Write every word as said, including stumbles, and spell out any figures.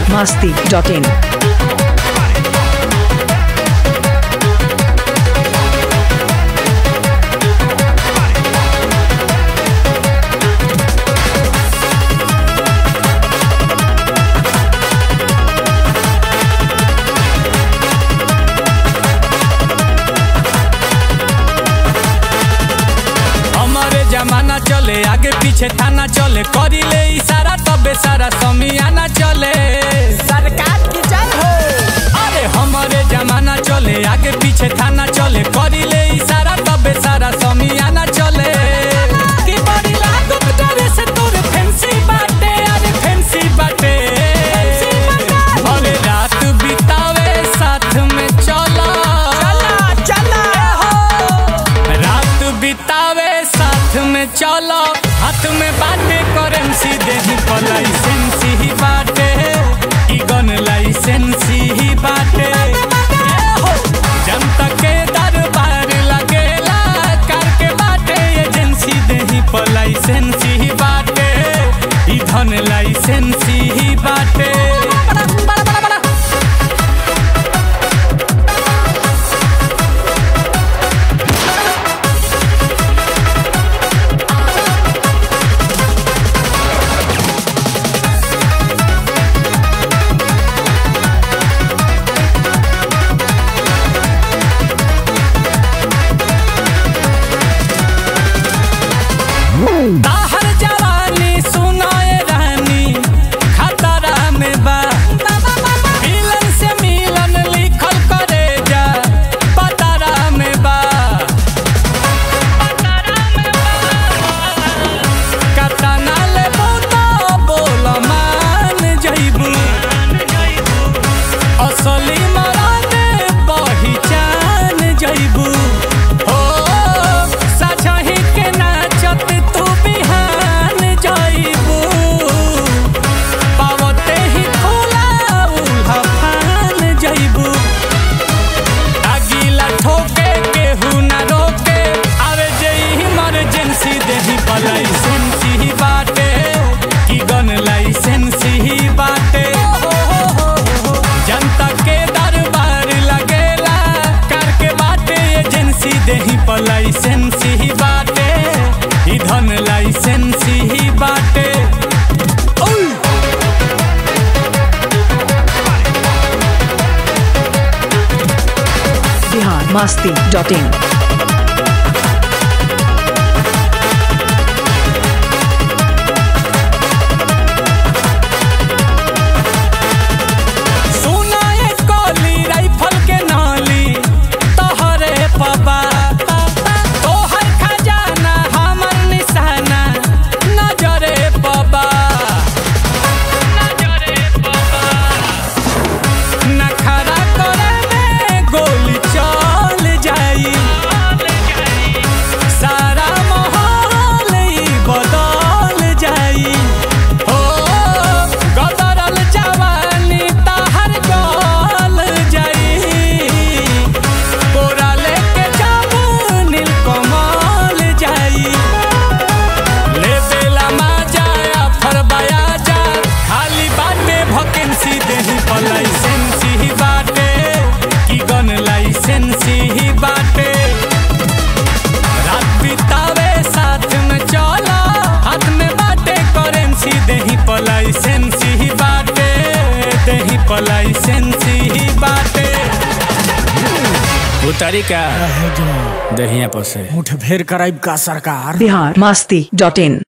masti dot in. जमाना चले आगे पीछे थाना चले करी ले इशारा तबे सारा समियाना चले सरकार की जय हो। अरे हमारे जमाना चले आगे पीछे थाना चले करी ले इशारा तबे सारा समियाना चले कि बड़ी लागत डरे से तोरे फैंसी बाटे अरे फैंसी बाटे अरे रात बितावे साथ में चला चला चला रात बितावे साथ में चलो हाथ में बाटे करेंसी देही पर लाइसेंसी ही बाटे ई गन लाइसेंसी ही बाटे जनता के दरबार लगेला कर के बाटे एजेंसी देही पर लाइसेंसी ही बाटे ई धन लाइसेंसी ही बाटे ताहर जवानी सुनाए रानी खतरा में बा मिलन से मिलन लिखल करे जा पतरा में बा कतना ले बोता बोल मान जइबू असली मरादे पहचान जइबू हो सचही के नाचत तू बिहान जइबू पावते ही खुला उल्हा फान जइबू अगीला ठोके केहू ना रोके आवे जेही इमरजेंसी देही पर लाइसेंसी ही बाटे की गन लाइसेंसी ही बाटे जनता के दरबार लगेला करके बाटे एजेंसी देही पर लाइसेंसी ही बाटे ई धन लाइसेंसी ही बाटे Bihar masti dot in. सुनाए कोली राइफल के नाली तोहरे पबा तोहर खजाना हमर निशाना नजरे पबा नजरे पबा नखरा करे में गोली चल जाई सारा माहौल ही बदल जाई हो गदरल जवानी ताहर गल जाई कोरा लेके जाबू नील कमल जाई ले बेला मा जाया फरबाया जा खाली बाटे वैकेंसी देही पर लाइसेंसी ही बाटे की गन लाइसेंसी ही बाटे रात बितावे साथ में चला हाथ में बाटे करेंसी देही पर लाइसेंसी ही बाटे देही पर लाइसेंसी ही बाटे उतारी का दहिया पर से मुठभेड़ कराइब का सरकार। Bihar masti dot in.